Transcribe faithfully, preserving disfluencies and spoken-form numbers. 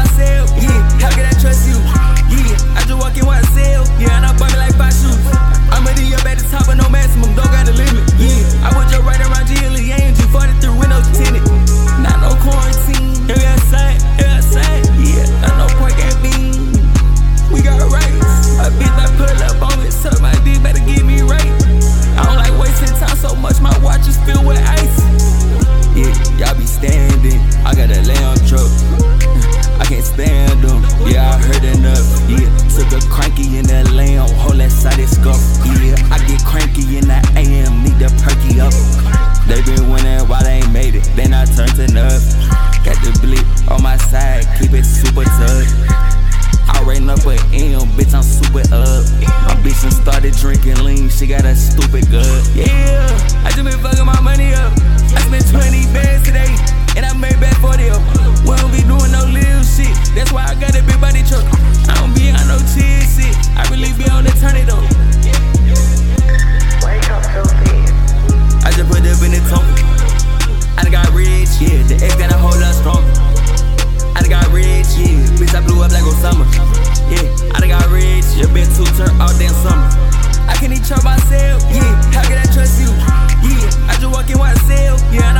myself, yeah. How can I trust you? Yeah, I just walk in what I sell, yeah, and I buy me like five shoes. I'ma do up at the top, but no maximum, don't got a limit, yeah. I was just right around G L E A and G forty-three windows tinted. Not no quarantine, every outside, every outside, yeah. Not no pork and beans, we got rights. A bitch that pull up on me, suck my dick, better give me right. I don't like wasting time so much, my watch is filled with ice. Yeah, y'all be standing, I got a lamb truck, I can't stand them, yeah, I heard enough. Yeah, took a cranky in that lamb, whole that side is scuff. Yeah, I get cranky in that A M, need to perky up. They been winning while they ain't made it, then I turned to enough. Got the blip on my side, keep it super tough. I ran up a M, bitch, I'm super up. My bitch done started drinking lean, she got a stupid gut. Yeah, I just been fucking my money up. I spent twenty bands today, and I made back forty up. We don't be doing no little shit, that's why I got a big body truck. I don't be on no chill shit, I really be on the turn it up. Wake up, Sophie. I just put up in the tongue. I done got rich, yeah, the X got a whole lot stronger. I done got rich, yeah, bitch, I blew up like Osama. Yeah, I done got rich, yeah, been two turn all damn summer. I can't even trust myself, yeah, how can I trust you? Yeah, I just walk in what I sell, yeah.